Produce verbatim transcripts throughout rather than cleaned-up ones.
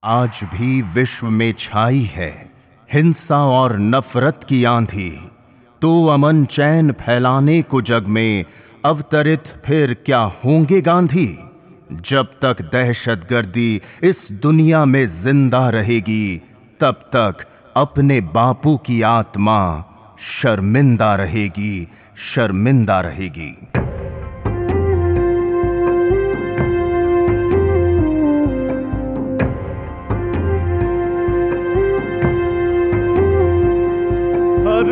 आज भी विश्व में छाई है हिंसा और नफरत की आंधी, तो अमन चैन फैलाने को जग में अवतरित फिर क्या होंगे गांधी। जब तक दहशतगर्दी इस दुनिया में जिंदा रहेगी, तब तक अपने बापू की आत्मा शर्मिंदा रहेगी, शर्मिंदा रहेगी। हर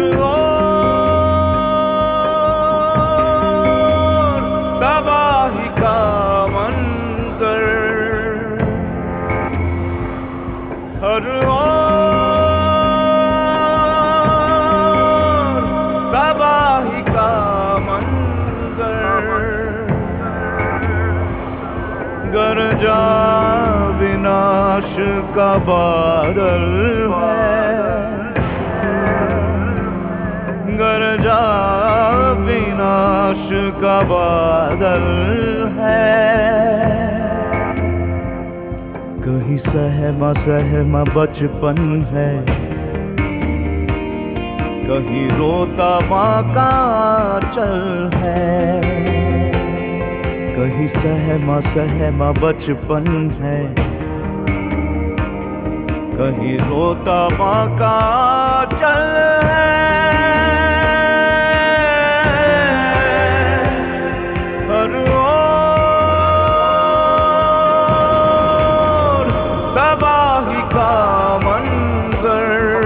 ओर तबाही का मंजर, हर ओर तबाही का मंजर, गरजा विनाश का बादल है, गरजा विनाश का बादल है। कहीं सहमा सहमा बचपन है, कहीं रोता माँ का आंचल है। कहीं सहमा सहमा बचपन है, कहीं रोता माँ का आंचल है। हर ओर तबाही का मंजर,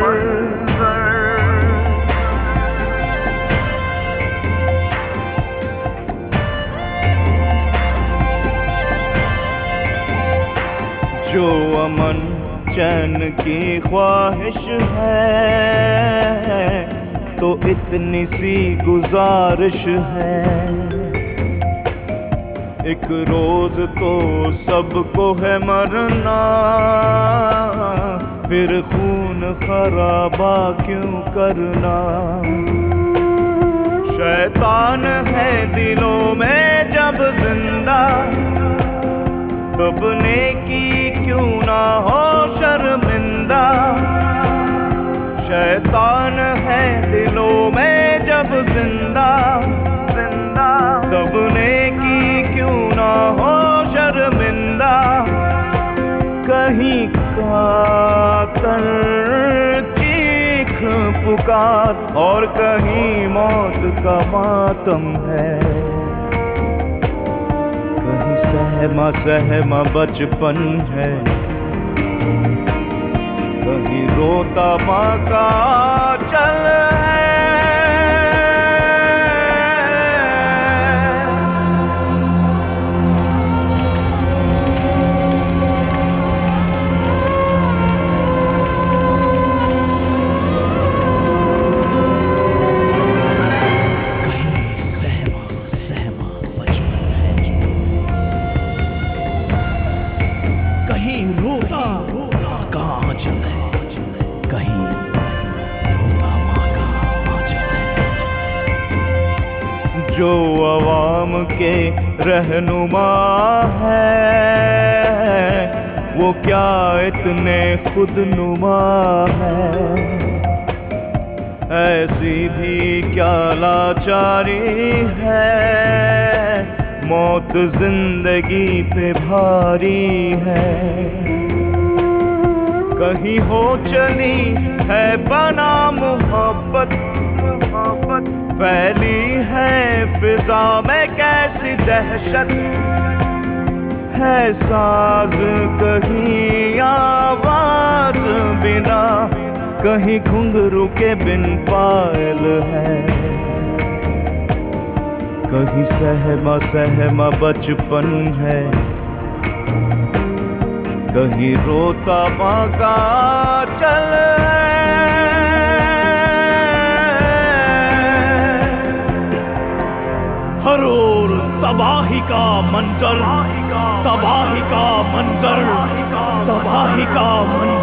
जो अमन चैन की ख्वाहिश है, तो इतनी सी गुजारिश है। एक रोज तो सबको है मरना, फिर खून खराबा क्यों करना। शैतान है दिलों में जब जिंदा, तब नेकी क्यों ना हो शर्मिंदा। शैतान है दिलों में जब जिंदा, जिंदा तब नेकी क्यों ना हो शर्मिंदा। कहीं कातर चीख पुकार और कहीं मौत का मातम है। कहीं सहमा सहमा बचपन है, कहीं रोता माँ का आंचल है। कहीं रोता माँ का आंचल है, कहीं रोता माँ का आंचल है। जो अवाम के रहनुमा है, वो क्या इतने खुदनुमा है। ऐसी भी क्या लाचारी है, मौत जिंदगी पे भारी है। कहीं हो चली है बना मोहब्बत, मोहब्बत फैली है फिजा में कैसी दहशत। है साज कहीं आवाज बिना, कहीं घुंघरू के बिन पायल है। कहीं सहमा सहमा बचपन है, कहीं रोता माँ का आंचल है। हर ओर तबाही का मंजर, तबाही का मंजर, तबाही का मंजर।